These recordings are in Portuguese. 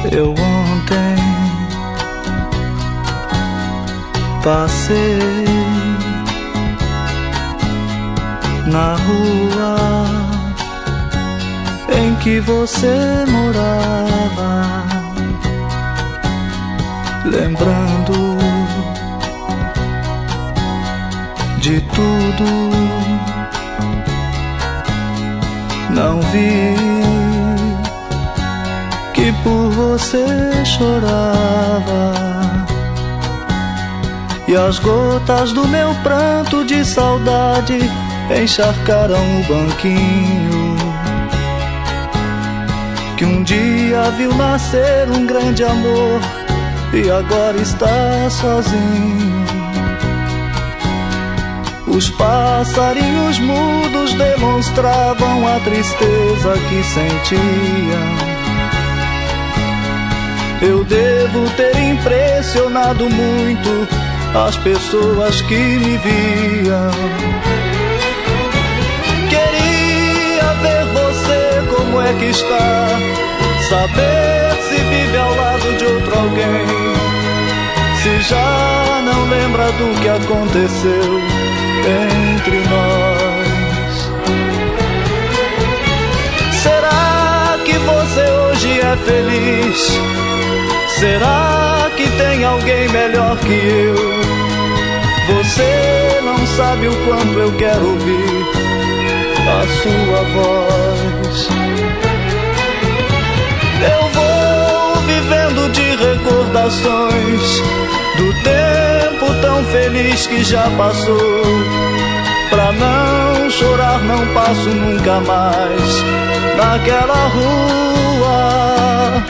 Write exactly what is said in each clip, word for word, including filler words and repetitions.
Eu ontem passei na rua em que você morava, lembrando de tudo. Não vi que por você chorava, e as gotas do meu pranto de saudade encharcaram o banquinho que um dia viu nascer um grande amor e agora está sozinho. Os passarinhos mudos demonstravam a tristeza que sentiam. Eu devo ter impressionado muito as pessoas que me viam. Queria ver você como é que está, saber se vive ao lado de outro alguém, se já não lembra do que aconteceu entre nós. Será que você hoje é feliz? Será que tem alguém melhor que eu? Você não sabe o quanto eu quero ouvir a sua voz. Eu vou vivendo de recordações do tempo tão feliz que já passou. Pra não chorar não passo nunca mais naquela rua.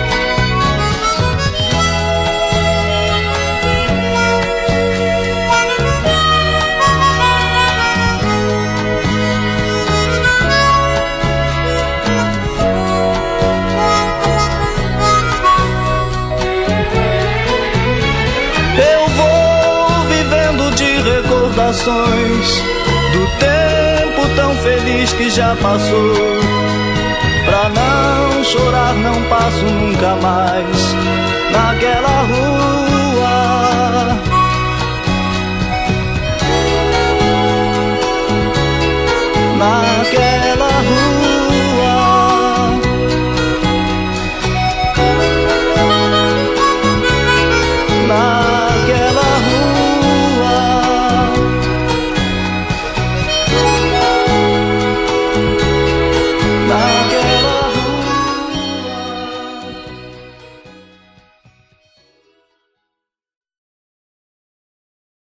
Recordações do tempo tão feliz que já passou. Pra não chorar não passo nunca mais naquela rua.